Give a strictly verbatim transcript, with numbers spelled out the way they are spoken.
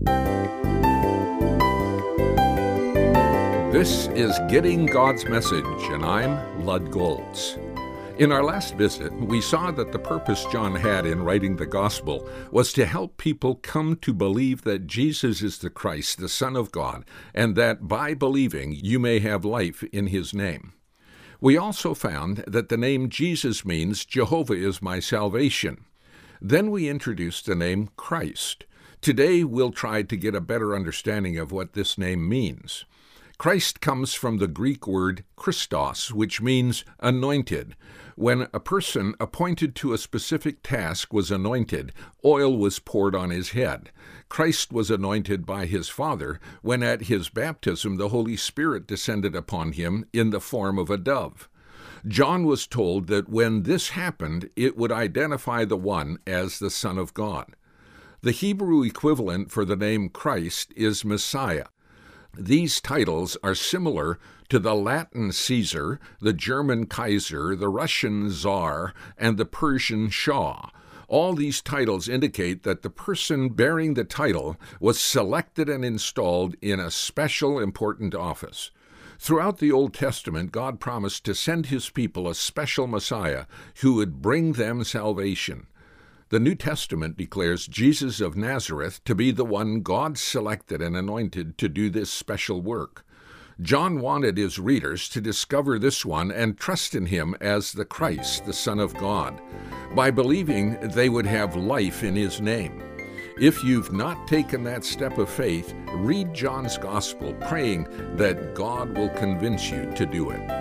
This is Getting God's Message, and I'm Lud Golds. In our last visit, we saw that the purpose John had in writing the Gospel was to help people come to believe that Jesus is the Christ, the Son of God, and that by believing you may have life in His name. We also found that the name Jesus means Jehovah is my salvation. Then we introduced the name Christ. Today we'll try to get a better understanding of what this name means. Christ comes from the Greek word Christos, which means anointed. When a person appointed to a specific task was anointed, oil was poured on his head. Christ was anointed by his Father when at his baptism the Holy Spirit descended upon him in the form of a dove. John was told that when this happened, it would identify the one as the Son of God. The Hebrew equivalent for the name Christ is Messiah. These titles are similar to the Latin Caesar, the German Kaiser, the Russian Tsar, and the Persian Shah. All these titles indicate that the person bearing the title was selected and installed in a special important office. Throughout the Old Testament, God promised to send His people a special Messiah who would bring them salvation. The New Testament declares Jesus of Nazareth to be the one God selected and anointed to do this special work. John wanted his readers to discover this one and trust in him as the Christ, the Son of God. By believing, they would have life in His name. If you've not taken that step of faith, read John's Gospel, praying that God will convince you to do it.